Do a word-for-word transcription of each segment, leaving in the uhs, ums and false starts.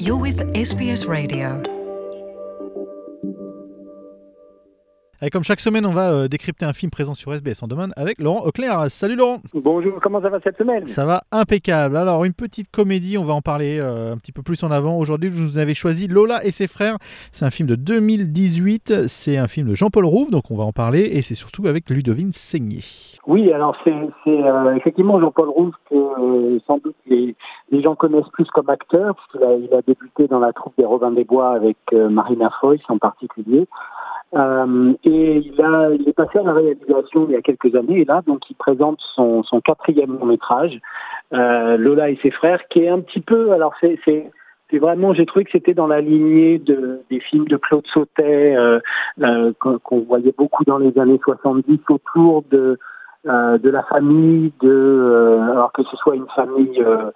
You're with S B S Radio. Et comme chaque semaine, on va euh, décrypter un film présent sur S B S en demande avec Laurent Auclair. Salut Laurent. Bonjour, comment ça va cette semaine? Ça va impeccable. Alors, une petite comédie, on va en parler euh, un petit peu plus en avant. Aujourd'hui, vous avez choisi Lola et ses frères. C'est un film de deux mille dix-huit. C'est un film de Jean-Paul Rouve, donc on va en parler. Et c'est surtout avec Ludovine Seigné. Oui, alors c'est, c'est euh, effectivement Jean-Paul Rouve que euh, sans doute les, les gens connaissent plus comme acteur, parce qu'il a, il a débuté dans la troupe des Robins des Bois avec euh, Marina Foïs en particulier. Euh, et il, a, il est passé à la réalisation il y a quelques années, et là, donc, il présente son, son quatrième long-métrage, euh, Lola et ses frères, qui est un petit peu, alors c'est, c'est, c'est vraiment, j'ai trouvé que c'était dans la lignée de, des films de Claude Sautet, euh, euh, qu'on, qu'on voyait beaucoup dans les années soixante-dix, autour de, euh, de la famille, de, euh, alors que ce soit une famille euh,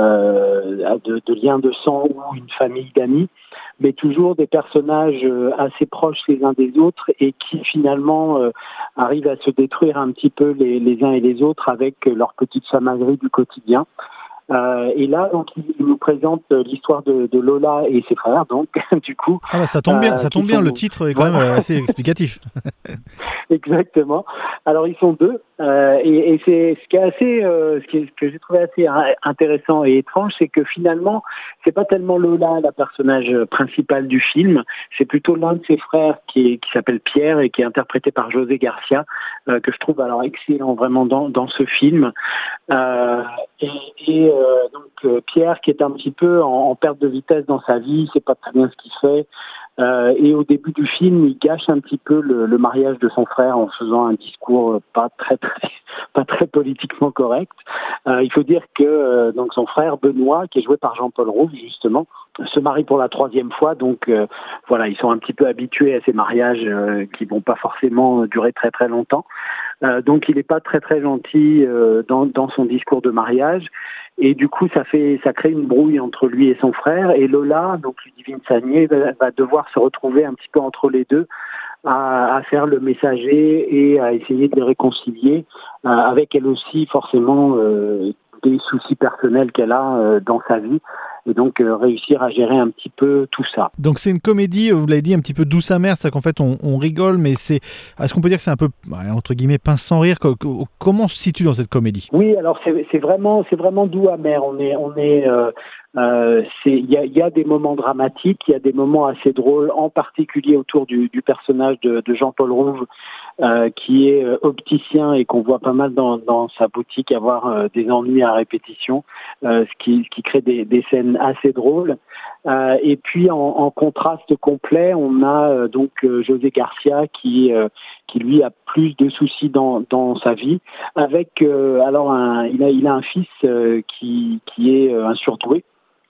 euh, de, de liens de sang ou une famille d'amis, mais toujours des personnages assez proches les uns des autres et qui finalement euh, arrivent à se détruire un petit peu les, les uns et les autres avec leur petite chamaillerie du quotidien. Euh, et là, donc, il nous présente l'histoire de, de Lola et ses frères, donc, du coup. Ah bah, ça tombe bien, euh, ça tombe bien. Sont... Le titre est quand voilà. même assez explicatif. Exactement. Alors, ils sont deux, euh, et, et c'est ce qui est assez, euh, ce, qui est, ce que j'ai trouvé assez intéressant et étrange, c'est que finalement, c'est pas tellement Lola la personnage principal du film, c'est plutôt l'un de ses frères qui, est, qui s'appelle Pierre et qui est interprété par José Garcia, euh, que je trouve alors excellent vraiment dans, dans ce film. Euh, et, et euh, donc euh, Pierre qui est un petit peu en, en perte de vitesse dans sa vie, il sait pas très bien ce qu'il fait. Euh, et au début du film, il gâche un petit peu le, le mariage de son frère en faisant un discours pas très très pas très politiquement correct. Euh, il faut dire que euh, donc son frère Benoît, qui est joué par Jean-Paul Rouve justement, se marie pour la troisième fois. Donc euh, voilà, ils sont un petit peu habitués à ces mariages euh, qui vont pas forcément durer très très longtemps. Euh, donc il n'est pas très très gentil euh, dans, dans son discours de mariage. Et du coup, ça fait, ça crée une brouille entre lui et son frère. Et Lola, donc Ludivine Seigné, va, va devoir se retrouver un petit peu entre les deux, à, à faire le messager et à essayer de les réconcilier, euh, avec elle aussi forcément euh, des soucis personnels qu'elle a euh, dans sa vie. Et donc euh, réussir à gérer un petit peu tout ça. Donc c'est une comédie, vous l'avez dit, un petit peu douce amère, c'est-à-dire qu'en fait on, on rigole, mais c'est, est-ce qu'on peut dire que c'est un peu, entre guillemets, pince sans rire? Comment on se situe dans cette comédie? Oui, alors c'est, c'est vraiment, c'est vraiment doux amer. On est, on est, euh, euh, c'est, il y a, y a des moments dramatiques, il y a des moments assez drôles, en particulier autour du, du personnage de, de Jean-Paul Rouve, euh, qui est euh, opticien et qu'on voit pas mal dans, dans sa boutique avoir euh, des ennuis à répétition, euh, ce qui, ce qui crée des, des scènes assez drôles. Euh, et puis en, en contraste complet, on a euh, donc euh, José Garcia qui euh, qui lui a plus de soucis dans dans sa vie, avec euh, alors un, il a il a un fils euh, qui qui est euh, un surdoué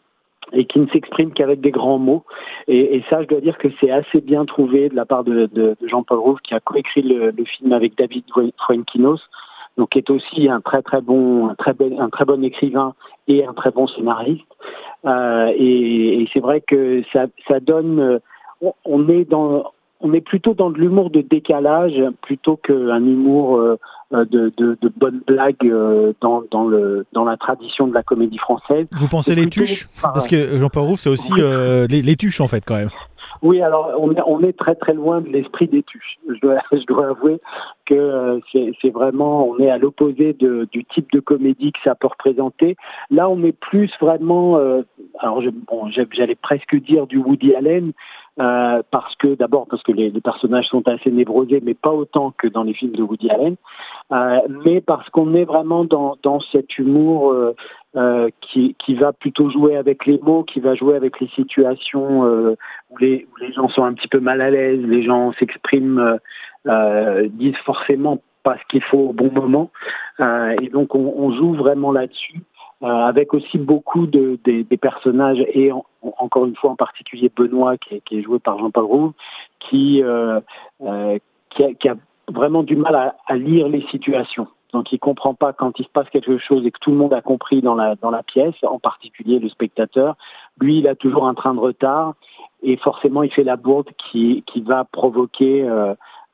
et qui ne s'exprime qu'avec des grands mots. Et, et ça, je dois dire que c'est assez bien trouvé de la part de, de, de Jean-Paul Rouve, qui a coécrit le, le film avec David Fuenquinos, donc qui est aussi un très très bon, un très bon, un très bon écrivain et un très bon scénariste. Euh, et, et c'est vrai que ça, ça donne, on, on est dans, on est plutôt dans de l'humour de décalage plutôt qu'un humour euh, de, de, de bonnes blagues euh, dans, dans, le, dans la tradition de la comédie française. Vous pensez les tuches? Parce que Jean-Paul Rouve, c'est aussi euh, les, les tuches en fait quand même. Oui, alors on est, on est très très loin de l'esprit des tuches. Je dois, je dois avouer que euh, c'est, c'est vraiment, on est à l'opposé de, du type de comédie que ça peut représenter. Là, on est plus vraiment, euh, alors je, bon, j'allais presque dire du Woody Allen, euh, parce que d'abord parce que les, les personnages sont assez névrosés, mais pas autant que dans les films de Woody Allen, euh, mais parce qu'on est vraiment dans, dans cet humour euh, euh, qui, qui va plutôt jouer avec les mots, qui va jouer avec les situations euh, où, les, où les gens sont un petit peu mal à l'aise, les gens s'expriment, euh, euh, disent forcément pas ce qu'il faut au bon moment, euh, et donc on, on joue vraiment là-dessus. Euh, avec aussi beaucoup de, de, des personnages, et en, encore une fois en particulier Benoît, qui est, qui est joué par Jean-Paul Rouve, qui, euh, euh, qui, a, qui a vraiment du mal à, à lire les situations. Donc il ne comprend pas quand il se passe quelque chose et que tout le monde a compris dans la, dans la pièce, en particulier le spectateur. Lui, il a toujours un train de retard et forcément il fait la bourde qui, qui va provoquer... Euh,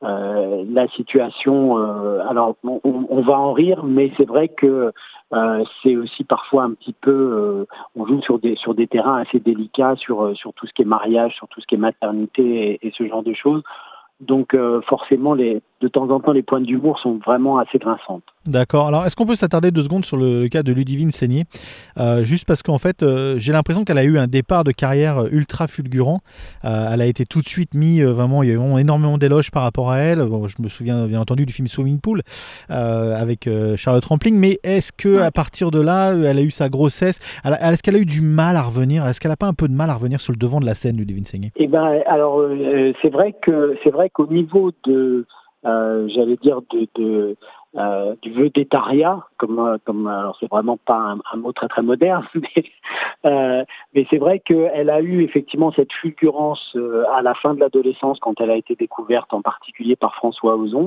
euh, la situation. Euh, alors, on, on va en rire, mais c'est vrai que euh, c'est aussi parfois un petit peu. Euh, on joue sur des sur des terrains assez délicats, sur sur tout ce qui est mariage, sur tout ce qui est maternité et, et ce genre de choses. Donc, euh, forcément, les, de temps en temps, les pointes d'humour sont vraiment assez grinçantes. D'accord. Alors, est-ce qu'on peut s'attarder deux secondes sur le, le cas de Ludivine Seigné, euh, juste parce qu'en fait, euh, j'ai l'impression qu'elle a eu un départ de carrière ultra fulgurant. Euh, elle a été tout de suite mise, euh, vraiment, il y a eu vraiment énormément d'éloges par rapport à elle. Bon, je me souviens bien entendu du film Swimming Pool euh, avec euh, Charlotte Rampling, mais est-ce que Ouais. à partir de là, elle a eu sa grossesse, elle a- Est-ce qu'elle a eu du mal à revenir? Est-ce qu'elle n'a pas un peu de mal à revenir sur le devant de la scène, Ludivine Seigné? Eh ben, alors, euh, c'est vrai que c'est vrai qu'au niveau de, euh, j'allais dire de, de euh, du vedettariat, comme euh, comme alors c'est vraiment pas un, un mot très très moderne, mais euh, mais c'est vrai qu'elle a eu effectivement cette fulgurance euh, à la fin de l'adolescence quand elle a été découverte en particulier par François Ozon,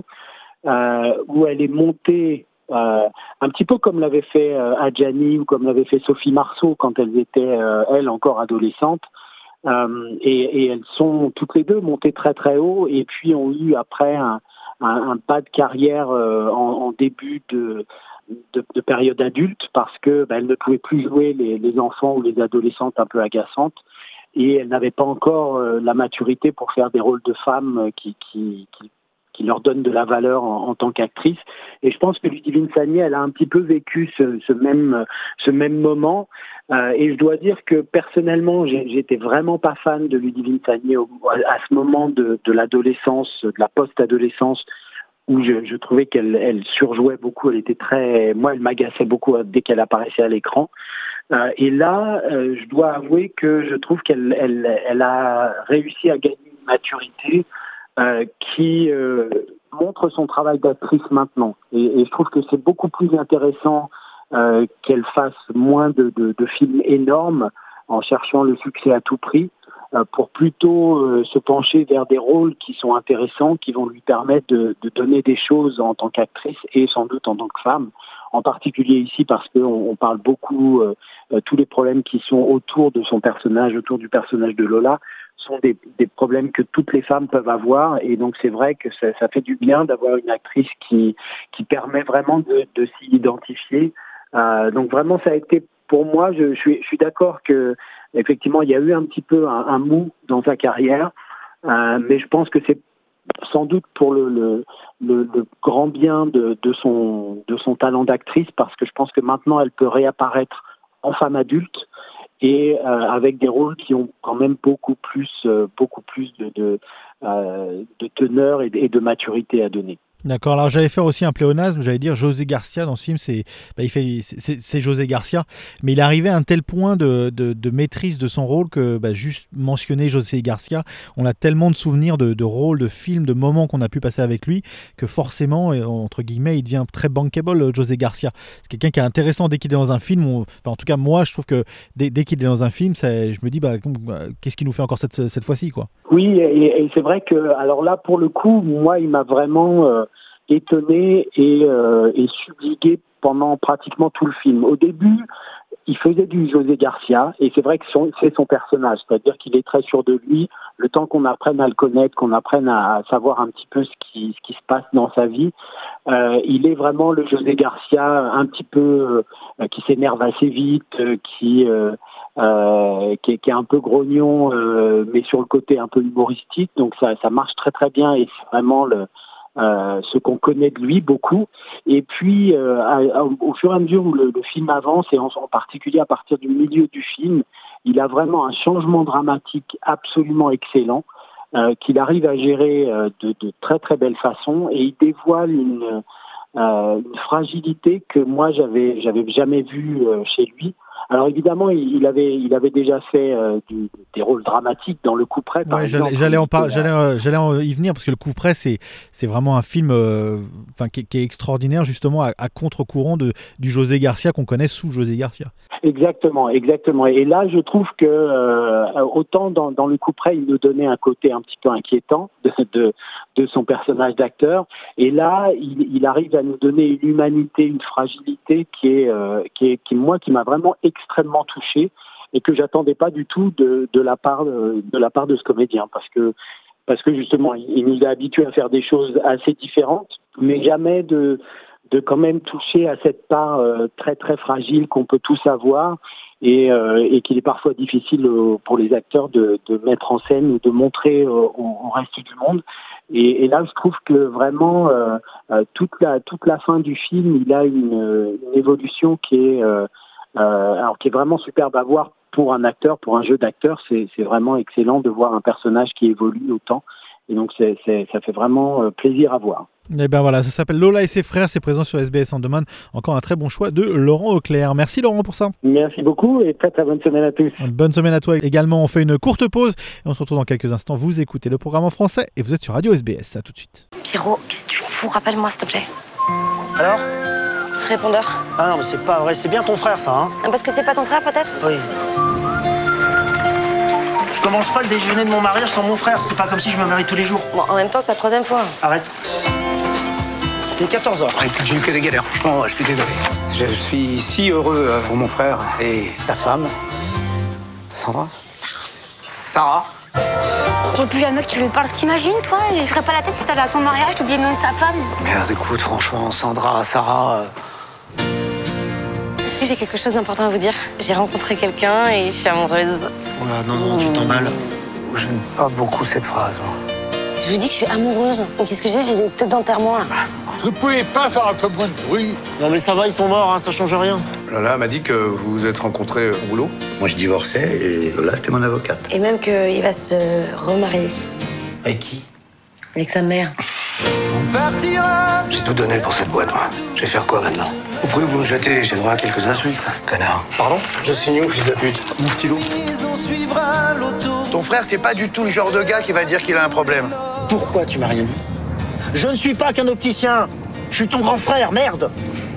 euh, où elle est montée. Euh, un petit peu comme l'avait fait euh, Adjani ou comme l'avait fait Sophie Marceau quand elles étaient euh, elles encore adolescentes. Euh, et, et elles sont toutes les deux montées très très haut et puis ont eu après un, un, un pas de carrière euh, en, en début de, de, de période adulte parce que ben, elles ne pouvaient plus jouer les, les enfants ou les adolescentes un peu agaçantes et elles n'avaient pas encore euh, la maturité pour faire des rôles de femmes qui, qui, qui, qui leur donnent de la valeur en, en tant qu'actrice. Et je pense que Ludivine Sagné, elle a un petit peu vécu ce, ce même ce même moment. Euh, et je dois dire que personnellement, j'ai, j'étais vraiment pas fan de Ludivine Sagné au, à, à ce moment de, de l'adolescence, de la post-adolescence, où je, je trouvais qu'elle elle surjouait beaucoup. Elle était très, moi, elle m'agaçait beaucoup dès qu'elle apparaissait à l'écran. Euh, et là, euh, je dois avouer que je trouve qu'elle elle, elle a réussi à gagner une maturité euh, qui euh, montre son travail d'actrice maintenant. Et, et je trouve que c'est beaucoup plus intéressant euh, qu'elle fasse moins de, de, de films énormes en cherchant le succès à tout prix, euh, pour plutôt euh, se pencher vers des rôles qui sont intéressants, qui vont lui permettre de, de donner des choses en tant qu'actrice et sans doute en tant que femme. En particulier ici parce qu'on on parle beaucoup, euh, euh, tous les problèmes qui sont autour de son personnage, autour du personnage de Lola, sont des, des problèmes que toutes les femmes peuvent avoir. Et donc c'est vrai que ça, ça fait du bien d'avoir une actrice qui, qui permet vraiment de, de s'y identifier. Euh, donc vraiment ça a été, pour moi, je, je suis, je suis d'accord que effectivement il y a eu un petit peu un, un mou dans sa carrière, euh, mais je pense que c'est sans doute pour le, le, le, le grand bien de, de, son, de son talent d'actrice, parce que je pense que maintenant elle peut réapparaître en femme adulte et euh, avec des rôles qui ont quand même beaucoup plus, euh, beaucoup plus de, de, euh, de teneur et de, et de maturité à donner. D'accord, alors j'allais faire aussi un pléonasme, j'allais dire José Garcia dans ce film, c'est bah, il fait, c'est, c'est José Garcia, mais il est arrivé à un tel point de, de, de maîtrise de son rôle que bah, juste mentionner José Garcia, on a tellement de souvenirs de, de rôles, de films, de moments qu'on a pu passer avec lui, que forcément, entre guillemets, il devient très bankable, José Garcia. C'est quelqu'un qui est intéressant dès qu'il est dans un film, on, enfin, en tout cas moi je trouve que dès, dès qu'il est dans un film, ça, je me dis, bah, qu'est-ce qu'il nous fait encore cette, cette fois-ci quoi. Oui, et, et c'est vrai que, alors là pour le coup, moi il m'a vraiment... Euh, étonné et, euh, et subjugué pendant pratiquement tout le film. Au début, il faisait du José Garcia et c'est vrai que son, c'est son personnage, c'est-à-dire qu'il est très sûr de lui. Le temps qu'on apprenne à le connaître, qu'on apprenne à, à savoir un petit peu ce qui, ce qui se passe dans sa vie, euh, il est vraiment le José Garcia un petit peu euh, qui s'énerve assez vite, euh, qui, euh, euh, qui, est, qui est un peu grognon, euh, mais sur le côté un peu humoristique. Donc ça, ça marche très très bien et c'est vraiment le Euh, ce qu'on connaît de lui beaucoup. Et puis, euh, à, à, au fur et à mesure où le, le film avance, et en, en particulier à partir du milieu du film, il a vraiment un changement dramatique absolument excellent, euh, qu'il arrive à gérer euh, de, de très très belle façon, et il dévoile une, euh, une fragilité que moi j'avais j'avais jamais vue euh, chez lui. Alors évidemment, il avait, il avait déjà fait euh, du, des rôles dramatiques dans Le Coup Près, par ouais, exemple. J'allais, j'allais, en par... j'allais, euh, j'allais en y venir parce que Le Coup Près, c'est, c'est vraiment un film euh, qui, qui est extraordinaire, justement, à, à contre-courant de, du José Garcia qu'on connaît sous José Garcia. Exactement, exactement. Et là, je trouve que euh, autant dans, dans Le Coup Près, il nous donnait un côté un petit peu inquiétant de, de, de son personnage d'acteur, et là, il, il arrive à nous donner une humanité, une fragilité qui est, euh, qui est, qui moi, qui m'a vraiment extrêmement touché et que j'attendais pas du tout de, de la part de, de la part de ce comédien, parce que parce que justement, il, il nous a habitués à faire des choses assez différentes, mais jamais de, de quand même toucher à cette part euh, très très fragile qu'on peut tous avoir et, euh, et qu'il est parfois difficile euh, pour les acteurs de, de mettre en scène ou de montrer euh, au, au reste du monde. Et, et là, je trouve que vraiment euh, euh, toute la toute la fin du film, il a une, une évolution qui est euh, euh, alors qui est vraiment superbe à voir pour un acteur, pour un jeu d'acteur. C'est, c'est vraiment excellent de voir un personnage qui évolue autant. Et donc, c'est, c'est, ça fait vraiment euh, plaisir à voir. Et ben voilà, ça s'appelle Lola et ses frères, c'est présent sur S B S On Demand. Encore un très bon choix de Laurent Auclair. Merci Laurent pour ça. Merci beaucoup et très très bonne semaine à tous. Bonne semaine à toi également. On fait une courte pause et on se retrouve dans quelques instants. Vous écoutez le programme en français et vous êtes sur Radio S B S. À tout de suite. Pierrot, qu'est-ce que tu fous? Rappelle-moi s'il te plaît. Alors? Répondeur. Ah non, mais c'est pas vrai, c'est bien ton frère, ça, hein? Parce que c'est pas ton frère, peut-être? Oui. Je commence pas le déjeuner de mon mariage sans mon frère, c'est pas comme si je me marie tous les jours. Bon, en même temps, c'est la troisième fois. Arrête. T'es quatorze heures. Ouais, j'ai eu que des galères, franchement, je suis désolé. Je suis si heureux pour mon frère et ta femme. Sandra? Sarah. Sarah? Je veux plus jamais que tu lui parles. T'imagines, toi? Il ferait pas la tête si t'allais à son mariage, t'oubliais le nom de sa femme. Merde, écoute, franchement, Sandra, Sarah... Euh... Si, j'ai quelque chose d'important à vous dire. J'ai rencontré quelqu'un et je suis amoureuse. Oh là, non, non, tu t'emballes. J'aime pas beaucoup cette phrase, moi. Je vous dis que je suis amoureuse. Mais qu'est-ce que j'ai? J'ai des têtes d'enterrement, là. Vous pouvez pas faire un peu moins de bruit? Non mais ça va, ils sont morts, hein, ça change rien. Lola m'a dit que vous vous êtes rencontrés au boulot. Moi, je divorçais et Lola, c'était mon avocate. Et même qu'il va se remarier. Avec qui? Avec sa mère. J'ai tout donné pour cette boîte, moi. Je vais faire quoi maintenant? Vous pouvez vous me jeter, j'ai droit à quelques insultes. Connard. Pardon? Je signe où, fils de pute? Mon stylo. Ton frère, c'est pas du tout le genre de gars qui va dire qu'il a un problème. Pourquoi tu m'as rien dit? Je ne suis pas qu'un opticien. Je suis ton grand frère, merde.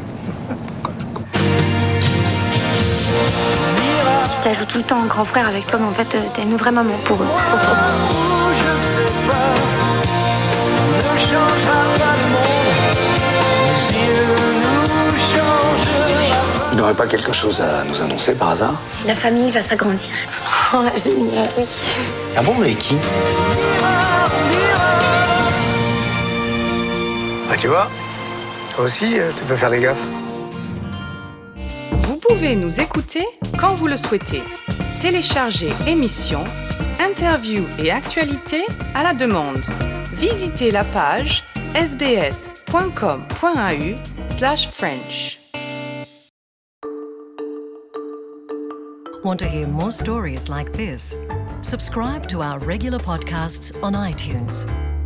Ça joue tout le temps en grand frère avec toi, mais en fait, euh, t'es une vraie maman pour eux. Il n'aurait pas quelque chose à nous annoncer par hasard? La famille va s'agrandir. Oh, génial, oui. Ah bon, mais qui? Bah tu vois, toi aussi, euh, tu peux faire des gaffes. Vous pouvez nous écouter quand vous le souhaitez. Téléchargez émissions, interviews et actualités à la demande. Visitez la page sbs.com.au slash French. Want to hear more stories like this? Subscribe to our regular podcasts on iTunes.